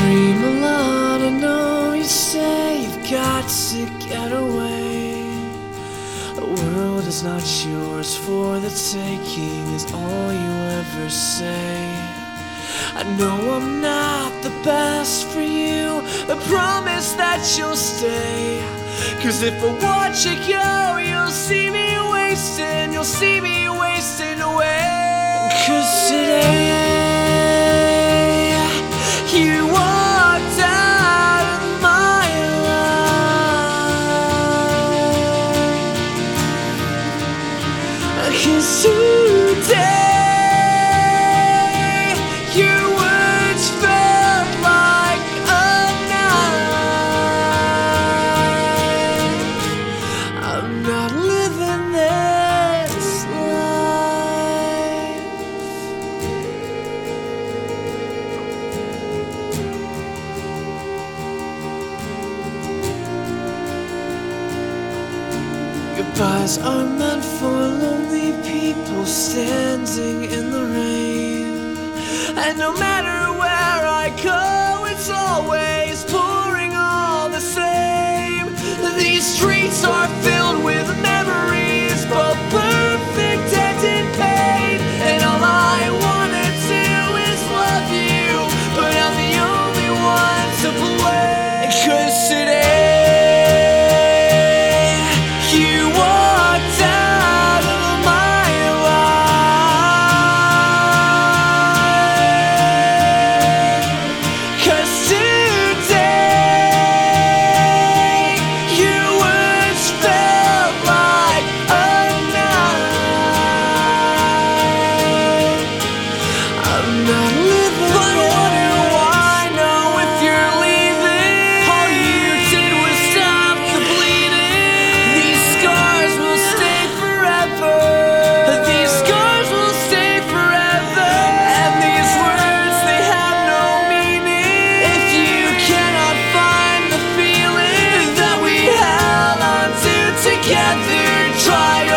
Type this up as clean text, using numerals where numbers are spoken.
dream a lot, I know you say you've got to get away. The world is not yours for the taking is all you ever say. I know I'm not the best for you, I promise that you'll stay. 'Cause if I watch you go, you'll see me wasting, you'll see me wasting away. 'Cause today you walked out of my life. 'Cause today your words felt like a knife. I'm not living this life. Goodbyes are meant for lonely people standing in the rain. And no matter where I go, it's always pouring all the same. These streets are filled with memories, both perfect and in pain. And all I wanna do is love you, but I'm the only one to blame. 'Cause today you walked out of my life. 'Cause today your words felt like a knife. I'm not living, but what do I know if you're leaving? All you did was stop the bleeding. These scars will stay forever. These scars will stay forever. And these words, they have no meaning if you cannot find the feeling that we held on to together. Try